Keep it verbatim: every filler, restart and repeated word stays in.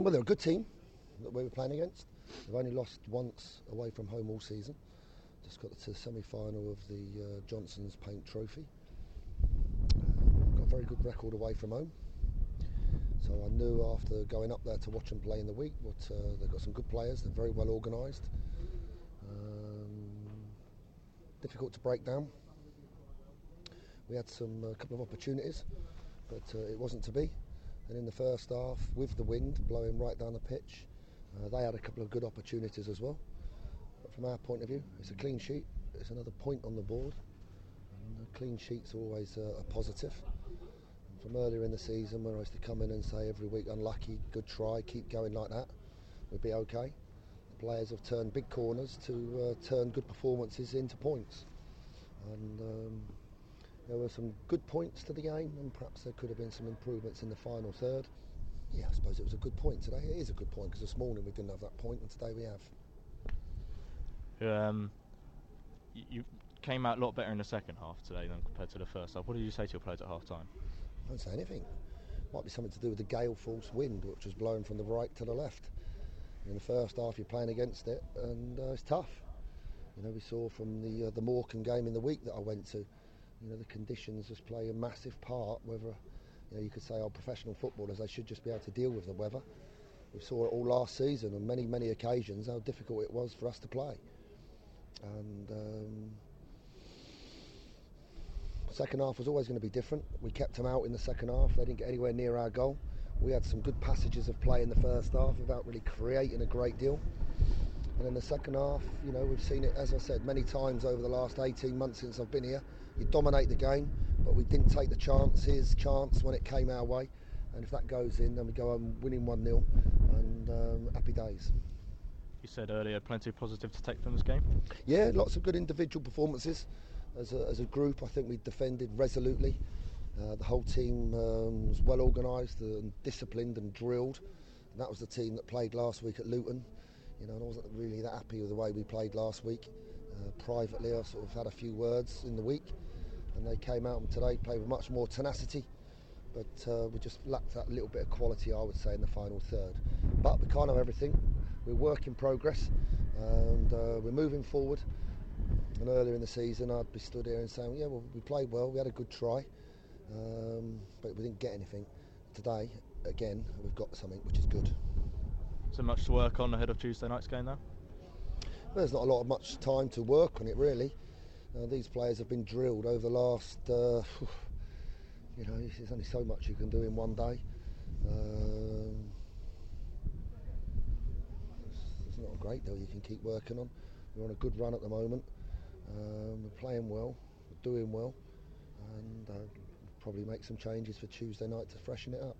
Well, they're a good team that we were playing against. They've only lost once away from home all season. Just got to the semi-final of the uh, Johnson's Paint Trophy. Uh, got a very good record away from home. So I knew after going up there to watch them play in the week, but uh, they've got some good players. They're very well organised. Um, difficult to break down. We had some a couple of opportunities, but uh, it wasn't to be. And in the first half, with the wind blowing right down the pitch, uh, they had a couple of good opportunities as well. But from our point of view, it's a clean sheet. It's another point on the board. And uh, clean sheets are always uh, a positive. And from earlier in the season, where I used to come in and say every week, unlucky, good try, keep going like that, we'd be okay. The players have turned big corners to uh, turn good performances into points. And um, there were some good points to the game, and perhaps there could have been some improvements in the final third. Yeah, I suppose it was a good point today. It is a good point because this morning we didn't have that point, and today we have. Um, you, you came out a lot better in the second half today than compared to the first half. What did you say to your players at half time? I don't say anything. Might be something to do with the gale force wind, which was blowing from the right to the left. In the first half, you're playing against it, and uh, it's tough. You know, we saw from the uh, the Morecambe game in the week that I went to. You know, the conditions just play a massive part. Whether, you know, you could say our professional footballers, they should just be able to deal with the weather. We saw it all last season on many, many occasions how difficult it was for us to play. And um, second half was always going to be different. We kept them out in the second half. They didn't get anywhere near our goal. We had some good passages of play in the first half without really creating a great deal. And in the second half, you know, we've seen it, as I said, many times over the last eighteen months since I've been here. You dominate the game, but we didn't take the chance, his chance, when it came our way. And if that goes in, then we go home winning one nil, and um, happy days. You said earlier plenty of positive to take from this game? Yeah, lots of good individual performances. As a, as a group, I think we defended resolutely. Uh, the whole team um, was well organised and disciplined and drilled. And that was the team that played last week at Luton. You know, and I wasn't really that happy with the way we played last week. Uh, privately, I sort of had a few words in the week, and they came out and today played with much more tenacity. But uh, we just lacked that little bit of quality, I would say, in the final third. But we can't have everything. We're work in progress, and uh, we're moving forward. And earlier in the season, I'd be stood here and saying, yeah, well, we played well, we had a good try, um, but we didn't get anything. Today, again, we've got something, which is good. So much to work on ahead of Tuesday night's game now? There's not a lot of much time to work on it, really. Uh, these players have been drilled over the last, uh, you know, there's only so much you can do in one day. Um, there's not a great deal you can keep working on. We're on a good run at the moment. Um, we're playing well, we're doing well, and uh, probably make some changes for Tuesday night to freshen it up.